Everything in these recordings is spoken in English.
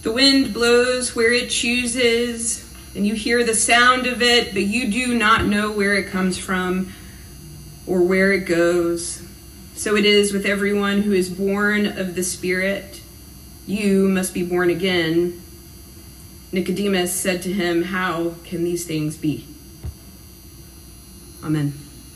The wind blows where it chooses, and you hear the sound of it, but you do not know where it comes from or where it goes. So it is with everyone who is born of the Spirit. You must be born again. Nicodemus said to him, "How can these things be?" Amen.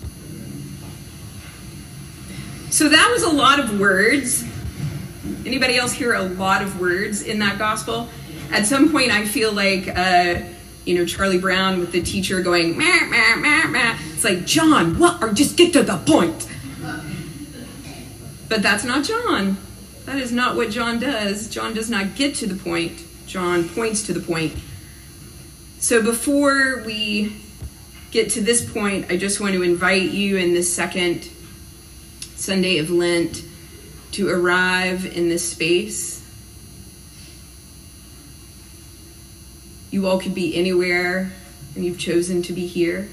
So that was a lot of words. Anybody else hear a lot of words in that gospel? At some point, I feel like, Charlie Brown with the teacher going, meh, meh, meh, meh. It's like, John, what? Or just get to the point. But that's not John. That is not what John does. John does not get to the point. John points to the point. So before we get to this point, I just want to invite you in this second Sunday of Lent to arrive in this space. You all could be anywhere, and you've chosen to be here.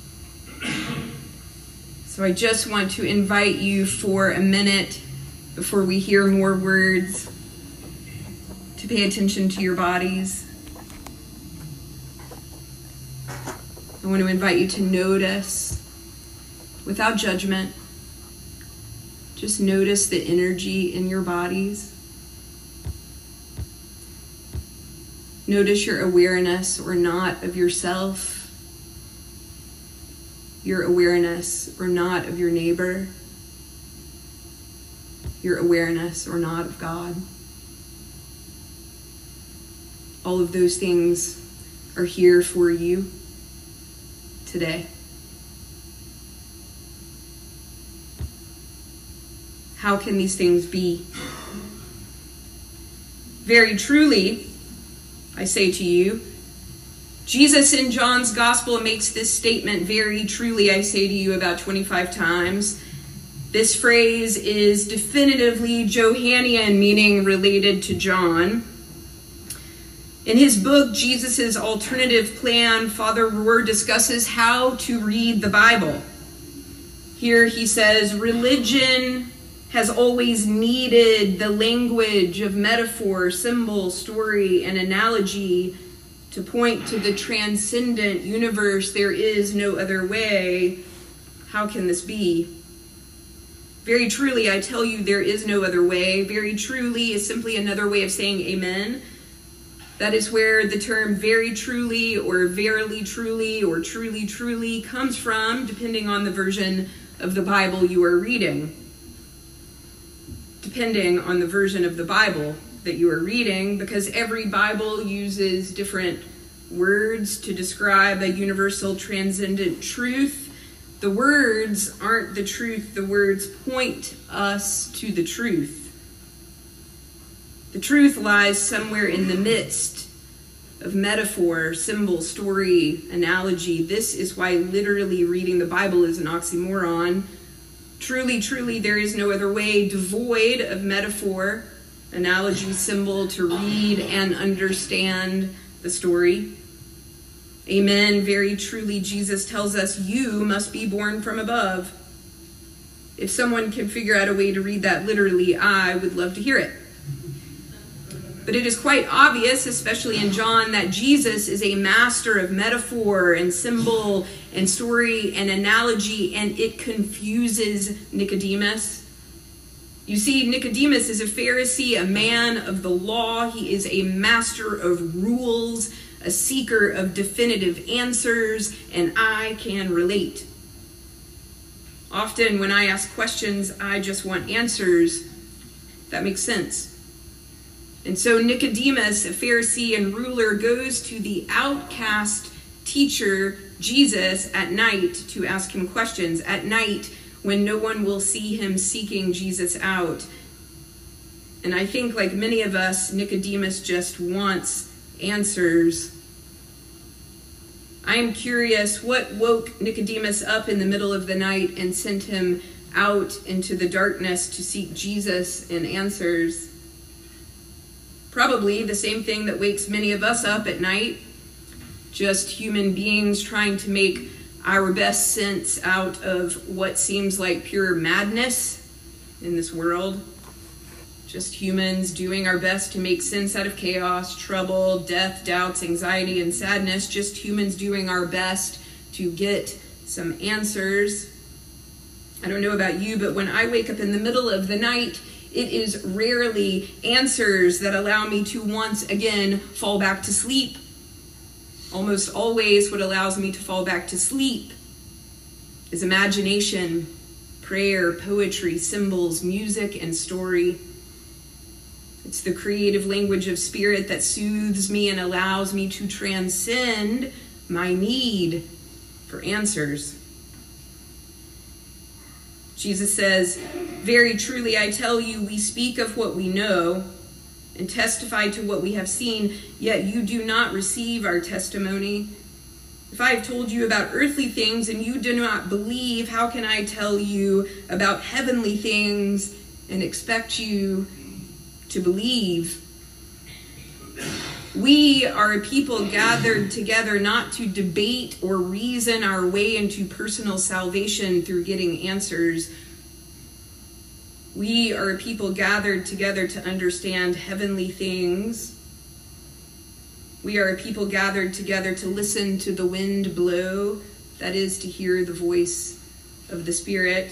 So I just want to invite you for a minute before we hear more words to pay attention to your bodies. I want to invite you to notice without judgment. Just notice the energy in your bodies. Notice your awareness or not of yourself. Your awareness or not of your neighbor. Your awareness or not of God. All of those things are here for you today. How can these things be? Very truly, I say to you, Jesus in John's gospel makes this statement, very truly, I say to you, about 25 times. This phrase is definitively Johannian, meaning related to John. In his book, Jesus' Alternative Plan, Father Rohr discusses how to read the Bible. Here he says, religion has always needed the language of metaphor, symbol, story, and analogy to point to the transcendent universe. There is no other way. How can this be? Very truly, I tell you, there is no other way. Very truly is simply another way of saying amen. That is where the term very truly or verily truly or truly truly comes from, depending on the version of the Bible you are reading. Depending on the version of the Bible that you are reading, because every Bible uses different words to describe a universal transcendent truth. The words aren't the truth. The words point us to the truth. The truth lies somewhere in the midst of metaphor, symbol, story, analogy. This is why literally reading the Bible is an oxymoron. Truly, truly, there is no other way devoid of metaphor, analogy, symbol to read and understand the story. Amen. Very truly, Jesus tells us you must be born from above. If someone can figure out a way to read that literally, I would love to hear it. But it is quite obvious, especially in John, that Jesus is a master of metaphor and symbol and story and analogy, and it confuses Nicodemus. You see, Nicodemus is a Pharisee, a man of the law. He is a master of rules, a seeker of definitive answers, and I can relate. Often when I ask questions, I just want answers. That makes sense. And so Nicodemus, a Pharisee and ruler, goes to the outcast teacher, Jesus, at night to ask him questions. At night, when no one will see him seeking Jesus out. And I think, like many of us, Nicodemus just wants answers. I am curious, what woke Nicodemus up in the middle of the night and sent him out into the darkness to seek Jesus and answers? Probably the same thing that wakes many of us up at night. Just human beings trying to make our best sense out of what seems like pure madness in this world. Just humans doing our best to make sense out of chaos, trouble, death, doubts, anxiety, and sadness. Just humans doing our best to get some answers. I don't know about you, but when I wake up in the middle of the night, it is rarely answers that allow me to once again fall back to sleep. Almost always what allows me to fall back to sleep is imagination, prayer, poetry, symbols, music, and story. It's the creative language of spirit that soothes me and allows me to transcend my need for answers. Jesus says, "Very truly I tell you, we speak of what we know and testify to what we have seen, yet you do not receive our testimony. If I have told you about earthly things and you do not believe, how can I tell you about heavenly things and expect you to believe?" We are a people gathered together not to debate or reason our way into personal salvation through getting answers. We are a people gathered together to understand heavenly things. We are a people gathered together to listen to the wind blow, that is, to hear the voice of the Spirit.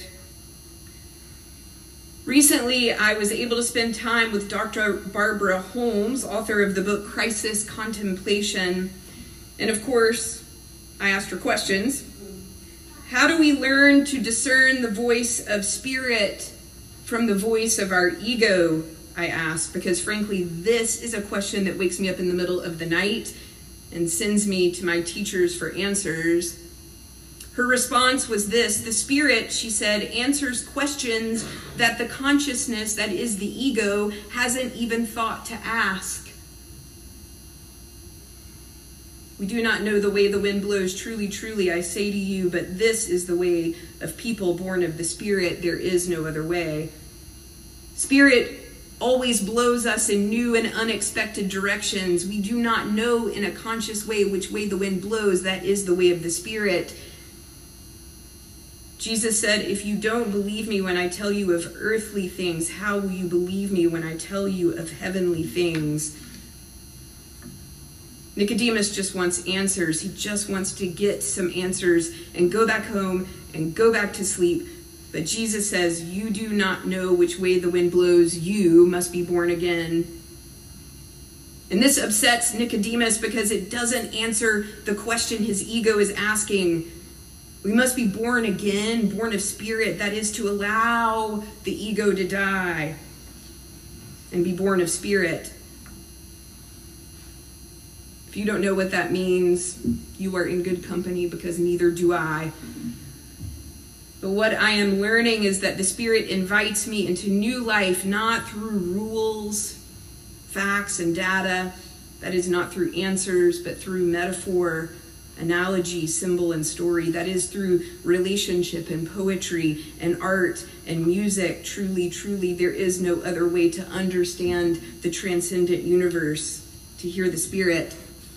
Recently, I was able to spend time with Dr. Barbara Holmes, author of the book Crisis Contemplation. And of course, I asked her questions. How do we learn to discern the voice of spirit from the voice of our ego? I asked, because frankly, this is a question that wakes me up in the middle of the night and sends me to my teachers for answers. Her response was this: the spirit, she said, answers questions that the consciousness, that is the ego, hasn't even thought to ask. We do not know the way the wind blows, truly, truly, I say to you, but this is the way of people born of the Spirit. There is no other way. Spirit always blows us in new and unexpected directions. We do not know in a conscious way which way the wind blows. That is the way of the Spirit. Jesus said, if you don't believe me when I tell you of earthly things, how will you believe me when I tell you of heavenly things? Nicodemus just wants answers. He just wants to get some answers and go back home and go back to sleep. But Jesus says, you do not know which way the wind blows. You must be born again. And this upsets Nicodemus because it doesn't answer the question his ego is asking. We must be born again, born of spirit. That is to allow the ego to die and be born of spirit. If you don't know what that means, you are in good company, because neither do I. But what I am learning is that the Spirit invites me into new life, not through rules, facts, and data. That is not through answers, but through metaphor, analogy, symbol, and story. That is through relationship and poetry and art and music. Truly, truly, there is no other way to understand the transcendent universe, to hear the Spirit.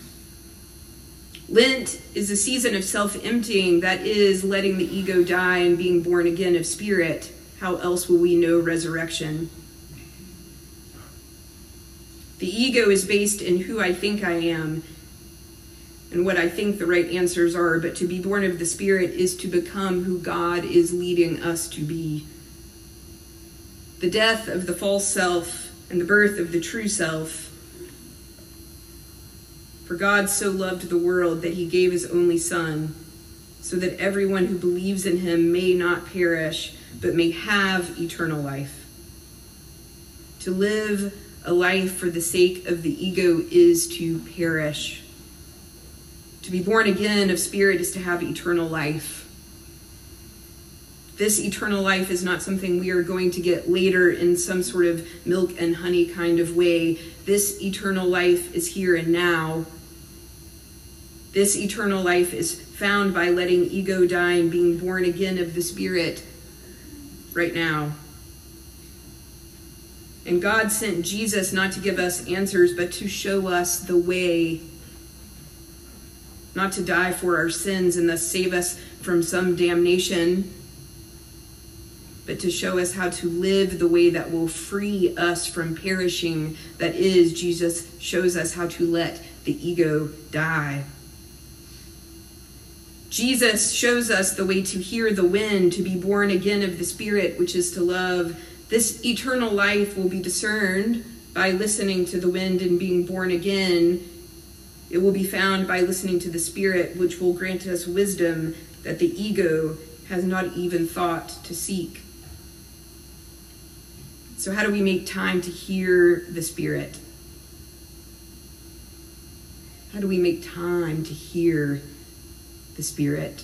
Lent is a season of self-emptying, that is, letting the ego die and being born again of spirit. How else will we know resurrection? The ego is based in who I think I am and what I think the right answers are, but to be born of the Spirit is to become who God is leading us to be. The death of the false self and the birth of the true self. For God so loved the world that he gave his only Son, so that everyone who believes in him may not perish, but may have eternal life. To live a life for the sake of the ego is to perish. To be born again of spirit is to have eternal life. This eternal life is not something we are going to get later in some sort of milk and honey kind of way. This eternal life is here and now. This eternal life is found by letting ego die and being born again of the Spirit right now. And God sent Jesus not to give us answers, but to show us the way. Not to die for our sins and thus save us from some damnation, but to show us how to live the way that will free us from perishing. That is, Jesus shows us how to let the ego die. Jesus shows us the way to hear the wind, to be born again of the Spirit, which is to love. This eternal life will be discerned by listening to the wind and being born again. It will be found by listening to the Spirit, which will grant us wisdom that the ego has not even thought to seek. So how do we make time to hear the Spirit? How do we make time to hear the Spirit?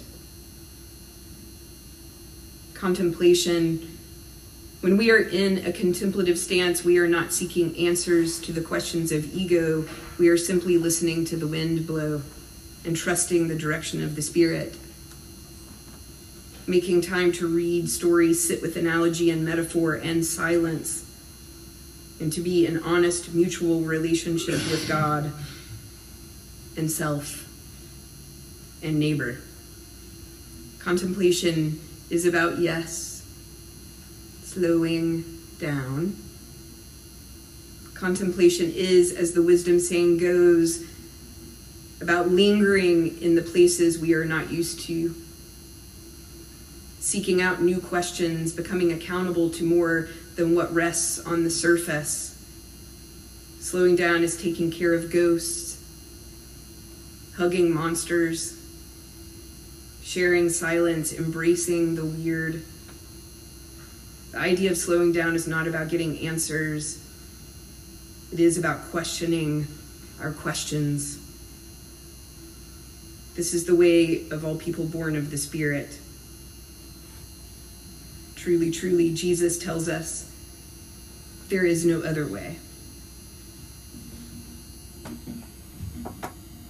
Contemplation. When we are in a contemplative stance, we are not seeking answers to the questions of ego. We are simply listening to the wind blow and trusting the direction of the Spirit. Making time to read stories, sit with analogy and metaphor and silence, and to be in honest mutual relationship with God and self and neighbor. Contemplation is about, yes, slowing down. Contemplation is, as the wisdom saying goes, about lingering in the places we are not used to, seeking out new questions, becoming accountable to more than what rests on the surface. Slowing down is taking care of ghosts, hugging monsters, sharing silence, embracing the weird. The idea of slowing down is not about getting answers. It is about questioning our questions. This is the way of all people born of the Spirit. Truly, truly, Jesus tells us there is no other way.